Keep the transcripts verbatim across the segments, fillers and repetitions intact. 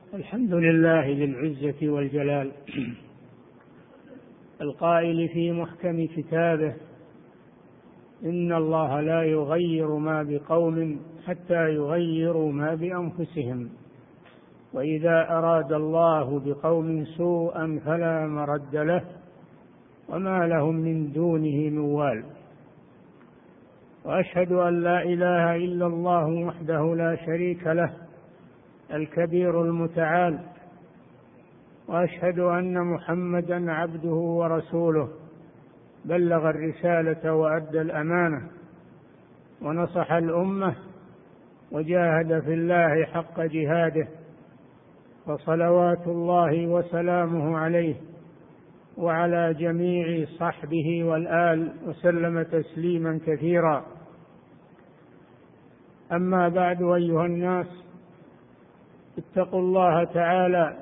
الحمد لله ذي العزة والجلال القائل في محكم كتابه: إن الله لا يغير ما بقوم حتى يغيروا ما بأنفسهم، وإذا أراد الله بقوم سوءا فلا مرد له وما لهم من دونه من وال. وأشهد أن لا إله إلا الله وحده لا شريك له الكبير المتعال، وأشهد أن محمدا عبده ورسوله بلغ الرسالة وأدى الأمانة ونصح الأمة وجاهد في الله حق جهاده، فصلوات الله وسلامه عليه وعلى جميع صحبه والآل وسلم تسليما كثيرا. أما بعد، أيها الناس، اتقوا الله تعالى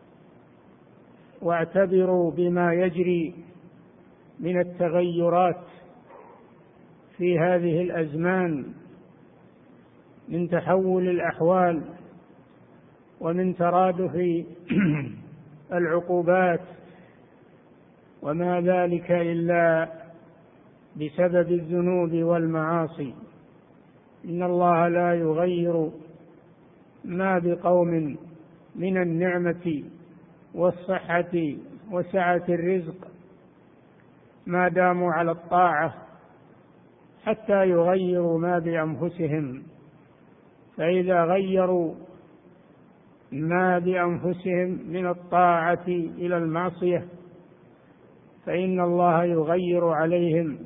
واعتبروا بما يجري من التغيرات في هذه الأزمان من تحول الأحوال ومن ترادف العقوبات، وما ذلك إلا بسبب الذنوب والمعاصي. إن الله لا يغير ما بقوم من النعمة والصحة وسعة الرزق ما داموا على الطاعة حتى يغيروا ما بأنفسهم، فإذا غيروا ما بأنفسهم من الطاعة إلى المعصية فإن الله يغير عليهم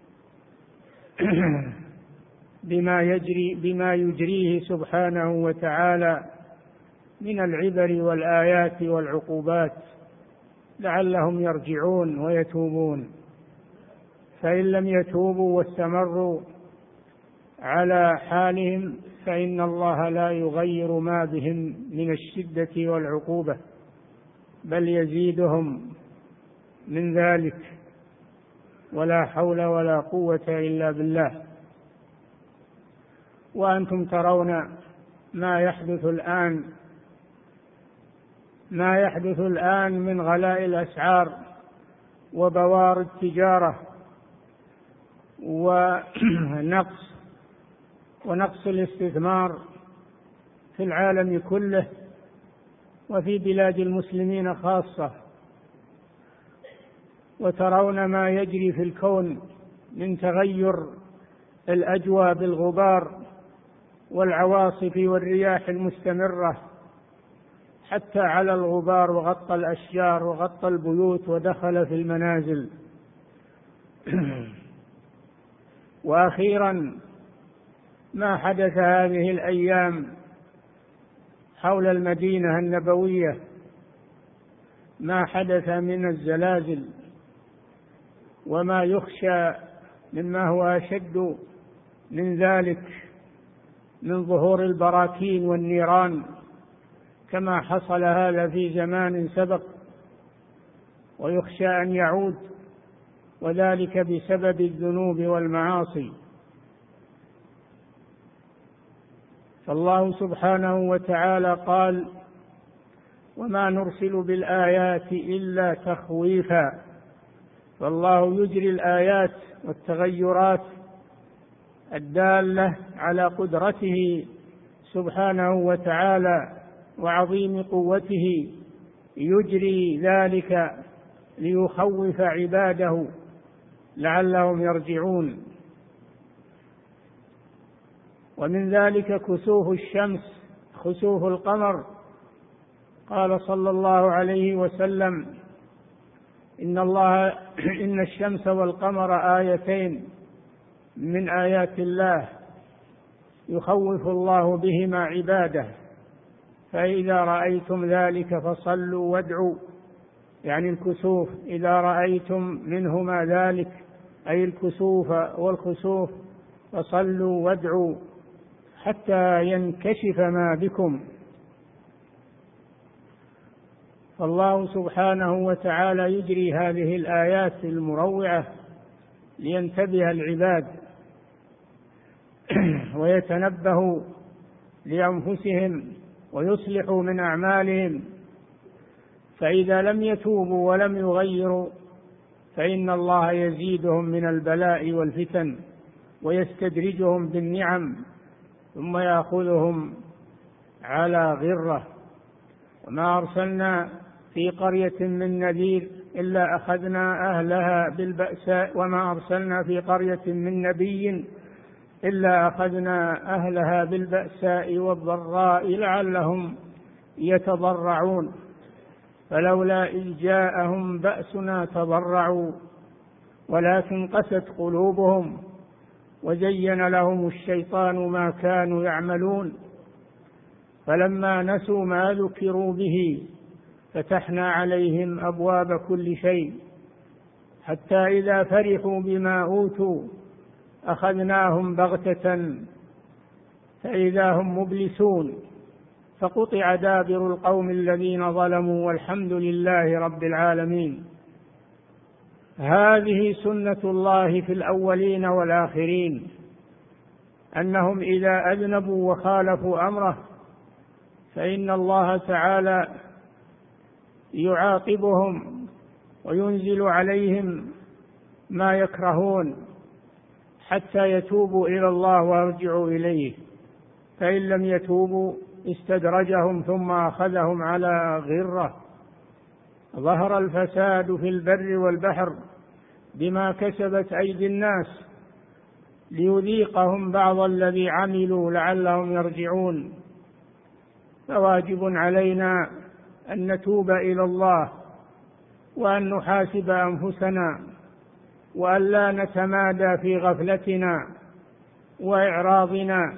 بما يجري بما يجريه سبحانه وتعالى من العبر والآيات والعقوبات لعلهم يرجعون ويتوبون. فإن لم يتوبوا واستمروا على حالهم فإن الله لا يغير ما بهم من الشدة والعقوبة، بل يزيدهم من ذلك، ولا حول ولا قوة إلا بالله. وأنتم ترون ما يحدث الآن ما يحدث الآن من غلاء الأسعار وبوار التجارة ونقص ونقص الاستثمار في العالم كله وفي بلاد المسلمين خاصة، وترون ما يجري في الكون من تغير الأجواء بالغبار والعواصف والرياح المستمرة حتى على الغبار، وغطى الأشجار وغطى البيوت ودخل في المنازل. وأخيرا ما حدث هذه الأيام حول المدينة النبوية، ما حدث من الزلازل وما يخشى مما هو أشد من ذلك من ظهور البراكين والنيران كما حصل هذا في زمان سبق، ويخشى أن يعود، وذلك بسبب الذنوب والمعاصي. فالله سبحانه وتعالى قال: وما نرسل بالآيات إلا تخويفا. فالله يجري الآيات والتغيرات الدالة على قدرته سبحانه وتعالى وعظيم قوته، يجري ذلك ليخوف عباده لعلهم يرجعون. ومن ذلك كسوف الشمس، خسوف القمر. قال صلى الله عليه وسلم: إن الله إن الشمس والقمر آيتين من آيات الله يخوف الله بهما عباده، فإذا رأيتم ذلك فصلوا وادعوا، يعني الكسوف، إذا رأيتم منهما ذلك أي الكسوف والخسوف فصلوا وادعوا حتى ينكشف ما بكم. فالله سبحانه وتعالى يجري هذه الآيات المروعة لينتبه العباد ويتنبهوا لأنفسهم ويصلح من أعمالهم، فإذا لم يتوبوا ولم يغيروا فإن الله يزيدهم من البلاء والفتن ويستدرجهم بالنعم ثم يأخذهم على غرة. وما أرسلنا في قرية من نذير إلا أخذنا أهلها بالبأساء وما أرسلنا في قرية من نبي إلا أخذنا أهلها بالبأساء والضراء لعلهم يتضرعون فلولا إذ جاءهم بأسنا تضرعوا ولكن قست قلوبهم وزين لهم الشيطان ما كانوا يعملون فلما نسوا ما ذكروا به فتحنا عليهم أبواب كل شيء حتى إذا فرحوا بما أوتوا أخذناهم بغتة فإذا هم مبلسون فقطع دابر القوم الذين ظلموا والحمد لله رب العالمين. هذه سنة الله في الأولين والآخرين، أنهم إذا أذنبوا وخالفوا أمره فإن الله تعالى يعاقبهم وينزل عليهم ما يكرهون حتى يتوبوا إلى الله ويرجعوا إليه، فإن لم يتوبوا استدرجهم ثم أخذهم على غرة. ظهر الفساد في البر والبحر بما كسبت أيدي الناس ليذيقهم بعض الذي عملوا لعلهم يرجعون. فواجب علينا أن نتوب إلى الله وأن نحاسب أنفسنا وأن لا نتمادى في غفلتنا وإعراضنا،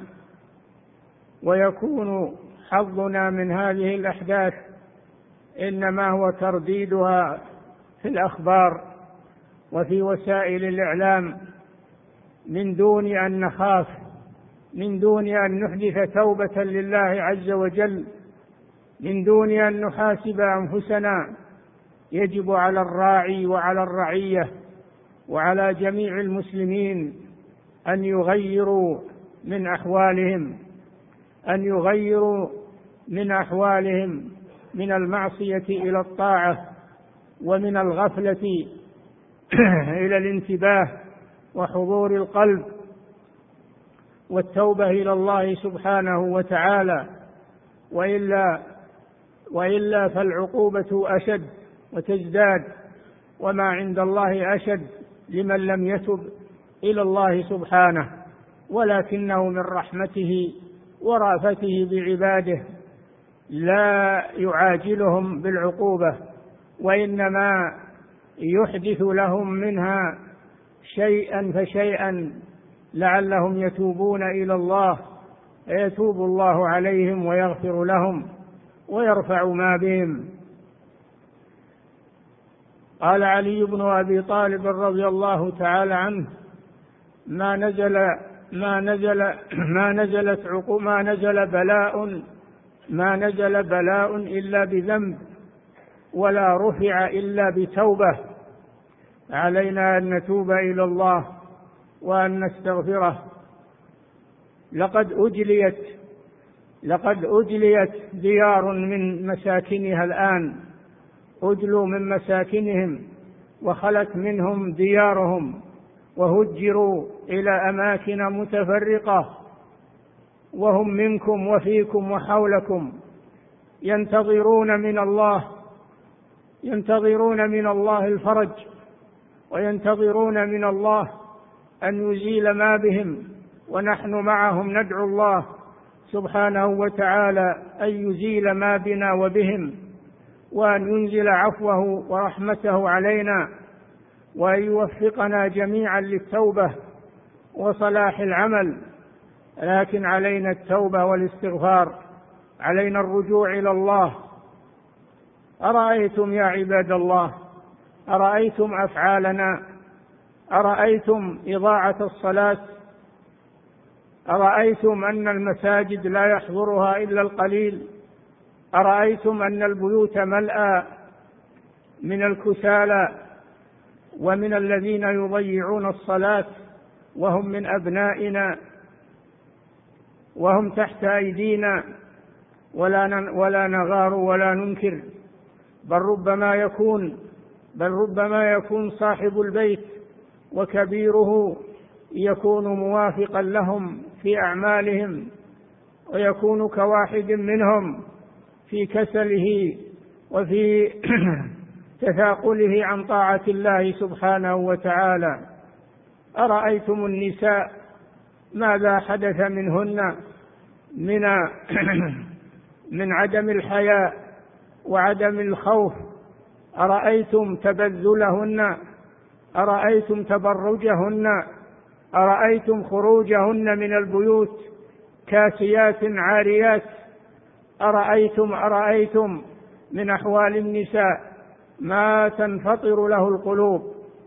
ويكون حظنا من هذه الأحداث إنما هو ترديدها في الأخبار وفي وسائل الإعلام من دون أن نخاف، من دون أن نحدث توبة لله عز وجل، من دون أن نحاسب أنفسنا. يجب على الراعي وعلى الرعية وعلى جميع المسلمين أن يغيروا من أحوالهم أن يغيروا من أحوالهم من المعصية إلى الطاعة ومن الغفلة إلى الانتباه وحضور القلب والتوبة إلى الله سبحانه وتعالى، وإلا وإلا فالعقوبة أشد وتزداد، وما عند الله أشد لمن لم يتب إلى الله سبحانه، ولكنه من رحمته ورأفته بعباده لا يعاجلهم بالعقوبة، وإنما يحدث لهم منها شيئا فشيئا لعلهم يتوبون إلى الله، فيتوب الله عليهم ويغفر لهم ويرفع ما بهم. قال علي بن أبي طالب رضي الله تعالى عنه: ما نزل ما نزل ما نزلت عقوبة ما نزل بلاء ما نزل بلاء إلا بذنب ولا رفع إلا بتوبة. علينا أن نتوب إلى الله وأن نستغفره. لقد أجليت لقد أجليت ديار من مساكنها الآن، أجلوا من مساكنهم وخلت منهم ديارهم وهجروا إلى أماكن متفرقة، وهم منكم وفيكم وحولكم ينتظرون من الله ينتظرون من الله الفرج، وينتظرون من الله أن يزيل ما بهم، ونحن معهم ندعو الله سبحانه وتعالى أن يزيل ما بنا وبهم، وأن ينزل عفوه ورحمته علينا، وأن يوفقنا جميعا للتوبة وصلاح العمل. لكن علينا التوبة والاستغفار، علينا الرجوع إلى الله. أرأيتم يا عباد الله، أرأيتم أفعالنا، أرأيتم إضاعة الصلاة، أرأيتم أن المساجد لا يحضرها إلا القليل، أرأيتم أن البيوت ملأى من الكسالى ومن الذين يضيعون الصلاة وهم من أبنائنا وهم تحت أيدينا، ولا ولا نغار ولا ننكر، بل ربما يكون بل ربما يكون صاحب البيت وكبيره يكون موافقا لهم في أعمالهم، ويكون كواحد منهم في كسله وفي تثاقله عن طاعة الله سبحانه وتعالى. أرأيتم النساء ماذا حدث منهن من من عدم الحياء وعدم الخوف؟ أرأيتم تبذلهن؟ أرأيتم تبرجهن؟ أرأيتم خروجهن من البيوت كاسيات عاريات؟ أرأيتم أرأيتم من أحوال النساء ما تنفطر له القلوب.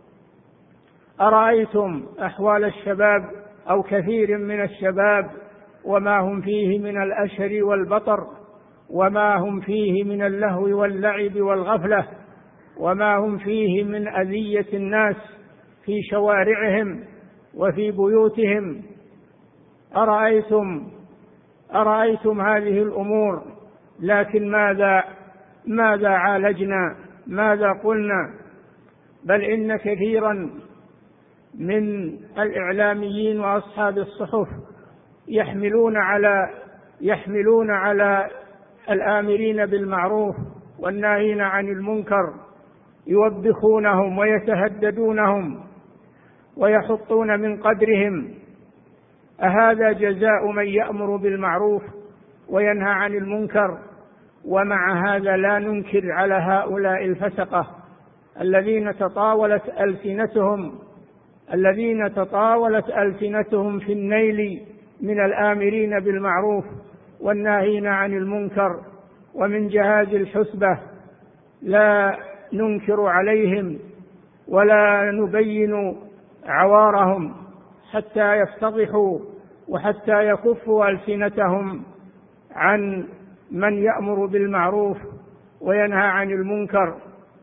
أرأيتم أحوال الشباب أو كثير من الشباب وما هم فيه من الأشر والبطر، وما هم فيه من اللهو واللعب والغفلة، وما هم فيه من أذية الناس في شوارعهم وفي بيوتهم. أرأيتم أرأيتم هذه الأمور، لكن ماذا ماذا عالجنا؟ ماذا قلنا؟ بل إن كثيرا من الإعلاميين وأصحاب الصحف يحملون على يحملون على الآمرين بالمعروف والناهين عن المنكر، يوبخونهم ويتهددونهم ويحطون من قدرهم. أهذا جزاء من يأمر بالمعروف وينهى عن المنكر؟ ومع هذا لا ننكر على هؤلاء الفسقة الذين تطاولت ألسنتهم الذين تطاولت ألسنتهم في النيل من الآمرين بالمعروف والناهين عن المنكر ومن جهاز الحسبة. لا ننكر عليهم ولا نبين عوارهم حتى يفتضحوا وحتى يكفوا ألسنتهم عن من يأمر بالمعروف وينهى عن المنكر.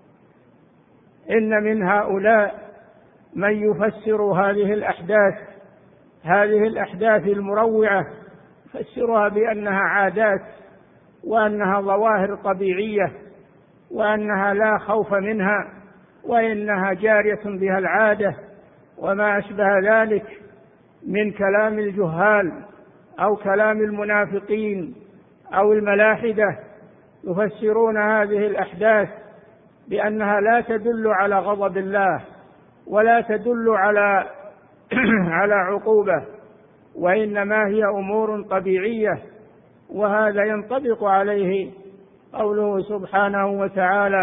إن من هؤلاء من يفسر هذه الأحداث هذه الأحداث المروعة، يفسرها بأنها عادات وأنها ظواهر طبيعية وأنها لا خوف منها وإنها جارية بها العادة وما أشبه ذلك من كلام الجهال أو كلام المنافقين أو الملاحدة. يفسرون هذه الأحداث بأنها لا تدل على غضب الله ولا تدل على على عقوبة، وإنما هي أمور طبيعية. وهذا ينطبق عليه قوله سبحانه وتعالى: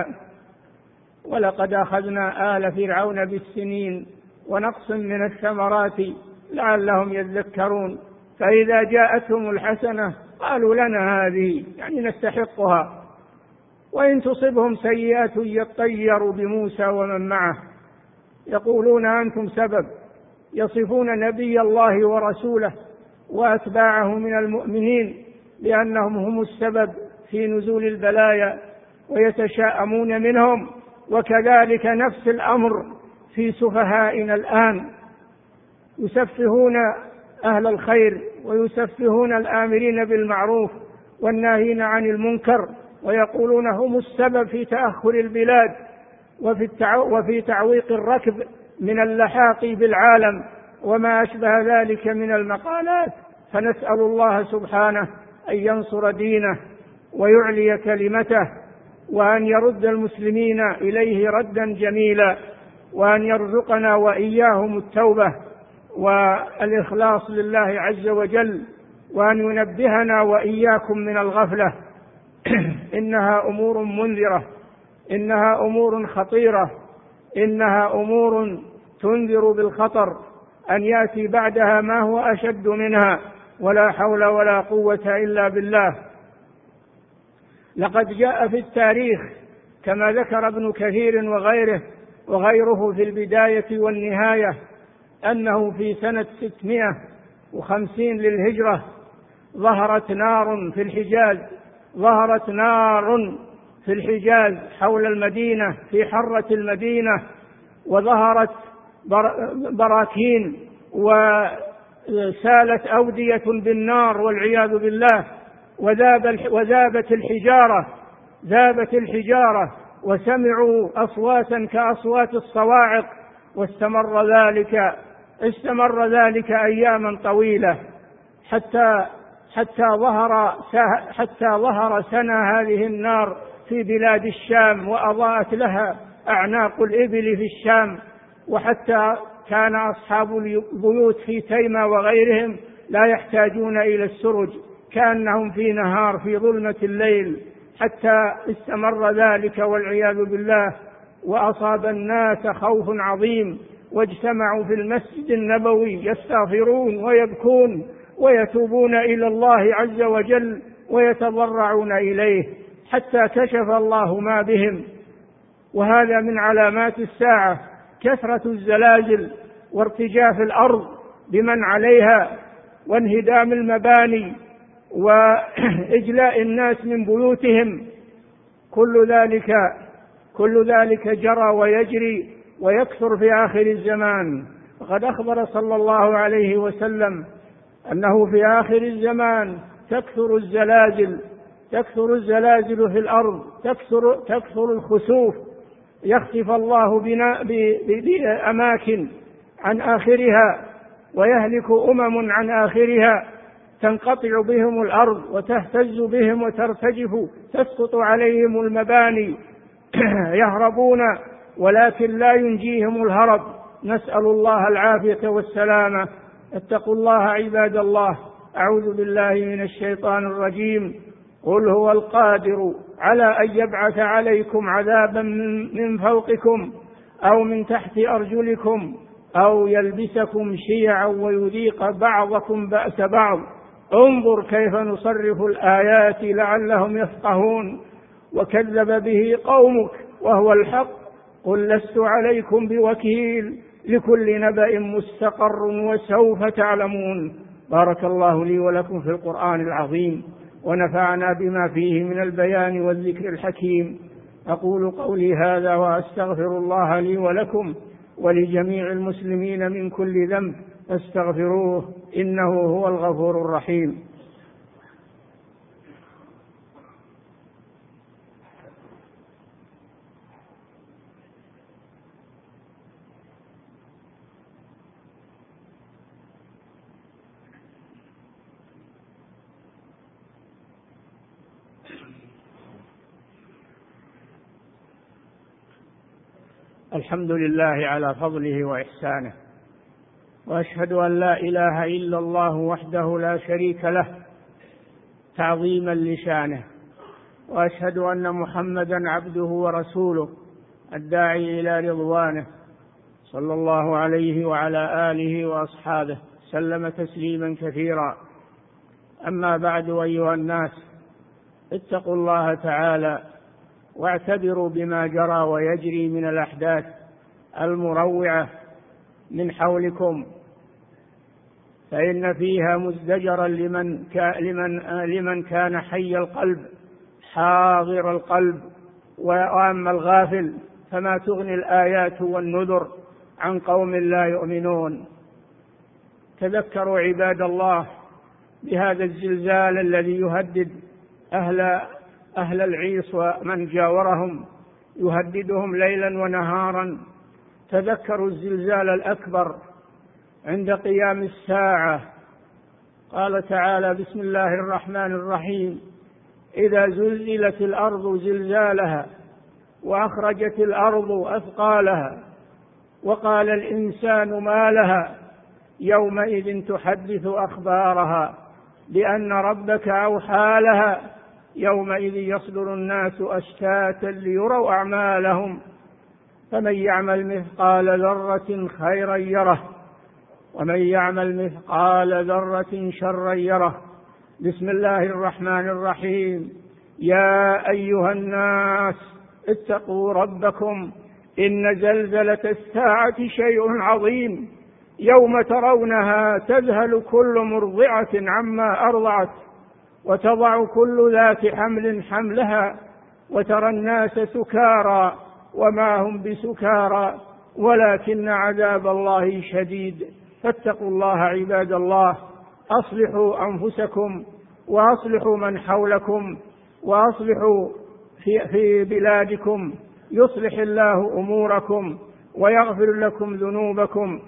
ولقد أخذنا آل فرعون بالسنين ونقص من الثمرات لعلهم يذكرون فإذا جاءتهم الحسنة قالوا لنا هذه، يعني نستحقها، وإن تصبهم سيئة يطيروا بموسى ومن معه يقولون أنتم سبب. يصفون نبي الله ورسوله وأتباعه من المؤمنين بأنهم هم السبب في نزول البلايا ويتشاءمون منهم، وكذلك نفس الأمر في سفهائنا الآن، يسفهون أهل الخير ويسفهون الآمرين بالمعروف والناهين عن المنكر، ويقولون هم السبب في تأخر البلاد وفي, وفي تعويق الركب من اللحاق بالعالم وما أشبه ذلك من المقالات. فنسأل الله سبحانه أن ينصر دينه ويعلي كلمته، وأن يرد المسلمين إليه ردا جميلا، وأن يرزقنا وإياهم التوبة والإخلاص لله عز وجل، وأن ينبهنا وإياكم من الغفلة. إنها أمور منذرة، إنها أمور خطيرة، إنها أمور تنذر بالخطر أن يأتي بعدها ما هو أشد منها، ولا حول ولا قوة إلا بالله. لقد جاء في التاريخ كما ذكر ابن كثير وغيره وغيره في البداية والنهاية أنه في سنة ستمائة وخمسين للهجرة ظهرت نار في الحجاز ظهرت نار في الحجاز حول المدينة في حرة المدينة، وظهرت براكين وسالت أودية بالنار والعياذ بالله، وذاب وذابت الحجارة ذابت الحجارة وسمعوا أصواتا كأصوات الصواعق، واستمر ذلك استمر ذلك أياما طويلة حتى حتى ظهر حتى ظهر سنة هذه النار في بلاد الشام، وأضاءت لها أعناق الإبل في الشام، وحتى كان أصحاب البيوت في تيمة وغيرهم لا يحتاجون إلى السرج، كأنهم في نهار في ظلمة الليل، حتى استمر ذلك والعياذ بالله. وأصاب الناس خوف عظيم، واجتمعوا في المسجد النبوي يستغفرون ويبكون ويتوبون إلى الله عز وجل ويتضرعون إليه، حتى كشف الله ما بهم. وهذا من علامات الساعة، كثرة الزلازل وارتجاف الأرض بمن عليها وانهدام المباني وإجلاء الناس من بيوتهم، كل ذلك كل ذلك جرى ويجري ويكثر في آخر الزمان. وقد أخبر صلى الله عليه وسلم أنه في آخر الزمان تكثر الزلازل تكثر الزلازل في الأرض، تكثر, تكثر الخسوف، يخسف الله بنا بأماكن عن آخرها ويهلك أمم عن آخرها، تنقطع بهم الأرض وتهتز بهم وترتجف، تسقط عليهم المباني يهربون ولكن لا ينجيهم الهرب، نسأل الله العافية والسلامة. اتقوا الله عباد الله. أعوذ بالله من الشيطان الرجيم. قل هو القادر على أن يبعث عليكم عذابا من فوقكم أو من تحت أرجلكم أو يلبسكم شيعا ويذيق بعضكم بأس بعض، انظر كيف نصرف الآيات لعلهم يفقهون. وكذب به قومك وهو الحق، قل لست عليكم بوكيل، لكل نبأ مستقر وسوف تعلمون. بارك الله لي ولكم في القرآن العظيم، ونفعنا بما فيه من البيان والذكر الحكيم. أقول قولي هذا وأستغفر الله لي ولكم ولجميع المسلمين من كل ذنب، فاستغفروه إنه هو الغفور الرحيم. الحمد لله على فضله وإحسانه، وأشهد أن لا إله إلا الله وحده لا شريك له تعظيما لشانه، وأشهد أن محمدا عبده ورسوله الداعي إلى رضوانه، صلى الله عليه وعلى آله وأصحابه سلم تسليما كثيرا. أما بعد، أيها الناس، اتقوا الله تعالى واعتبروا بما جرى ويجري من الأحداث المروعة من حولكم، فإن فيها مزدجرا لمن لمن لمن كان حي القلب حاضر القلب، وأما الغافل فما تغني الآيات والنذر عن قوم لا يؤمنون. تذكروا عباد الله بهذا الزلزال الذي يهدد أهل أهل العيص ومن جاورهم، يهددهم ليلا ونهارا. تذكروا الزلزال الأكبر عند قيام الساعة. قال تعالى: بسم الله الرحمن الرحيم: إذا زلزلت الأرض زلزالها وأخرجت الأرض أثقالها وقال الإنسان ما لها يومئذ تحدث أخبارها بأن ربك أوحى لها يومئذ يصدر الناس أشتاتا ليروا أعمالهم فمن يعمل مثقال ذرة خيرا يره ومن يعمل مثقال ذرة شرا يره. بسم الله الرحمن الرحيم. يا أيها الناس اتقوا ربكم إن زلزلة الساعة شيء عظيم يوم ترونها تذهل كل مرضعة عما أرضعت وتضع كل ذات حمل حملها وترى الناس سكارى وما هم بسكارى ولكن عذاب الله شديد. فاتقوا الله عباد الله، أصلحوا أنفسكم وأصلحوا من حولكم وأصلحوا في, في بلادكم يصلح الله أموركم ويغفر لكم ذنوبكم.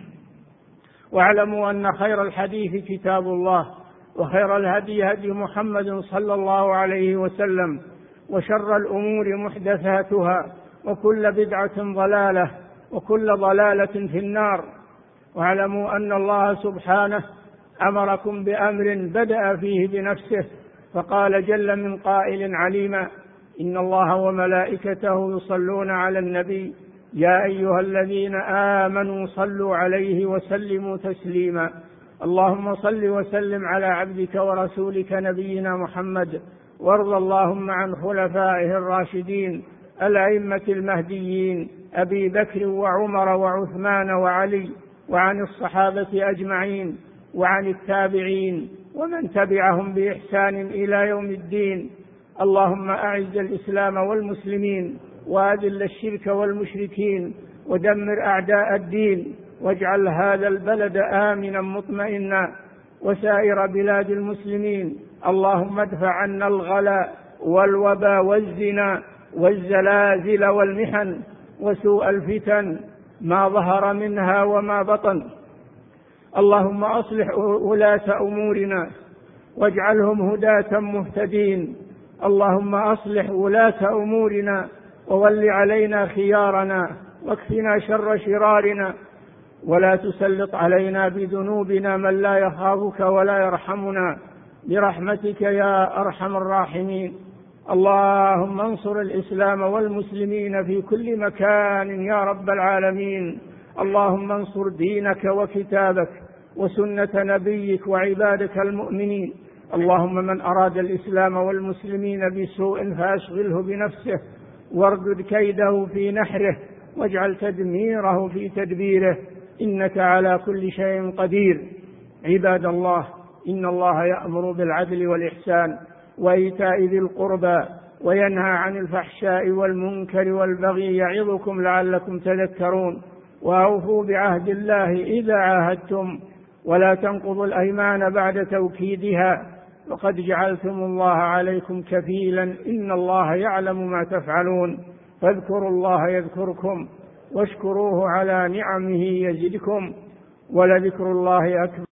واعلموا أن خير الحديث كتاب الله، وخير الهدي هدي محمد صلى الله عليه وسلم، وشر الأمور محدثاتها، وكل بدعة ضلالة، وكل ضلالة في النار. واعلموا أن الله سبحانه أمركم بأمر بدأ فيه بنفسه، فقال جل من قائل عليما: إن الله وملائكته يصلون على النبي يا أيها الذين آمنوا صلوا عليه وسلموا تسليما. اللهم صل وسلم على عبدك ورسولك نبينا محمد، وارض اللهم عن خلفائه الراشدين الأئمة المهديين أبي بكر وعمر وعثمان وعلي، وعن الصحابة أجمعين، وعن التابعين ومن تبعهم بإحسان إلى يوم الدين. اللهم أعز الإسلام والمسلمين، وأذل الشرك والمشركين، ودمر أعداء الدين، واجعل هذا البلد آمنا مطمئنا وسائر بلاد المسلمين. اللهم ادفع عنا الغلاء والوبا والزنا والزلازل والمحن وسوء الفتن ما ظهر منها وما بطن. اللهم أصلح ولاة أمورنا واجعلهم هداة مهتدين. اللهم أصلح ولاة أمورنا وول علينا خيارنا، واكفنا شر شرارنا، ولا تسلط علينا بذنوبنا من لا يخافك ولا يرحمنا برحمتك يا أرحم الراحمين. اللهم انصر الإسلام والمسلمين في كل مكان يا رب العالمين. اللهم انصر دينك وكتابك وسنة نبيك وعبادك المؤمنين. اللهم من أراد الإسلام والمسلمين بسوء فأشغله بنفسه، واردد كيده في نحره، واجعل تدميره في تدبيره، إنك على كل شيء قدير. عباد الله، إن الله يأمر بالعدل والإحسان وإيتاء ذي القربى وينهى عن الفحشاء والمنكر والبغي يعظكم لعلكم تذكرون. وأوفوا بعهد الله إذا عاهدتم، ولا تنقضوا الأيمان بعد توكيدها، وقد جعلتم الله عليكم كفيلا، إن الله يعلم ما تفعلون. فاذكروا الله يذكركم، واشكروه على نعمه يزدكم، ولذكر الله أكبر.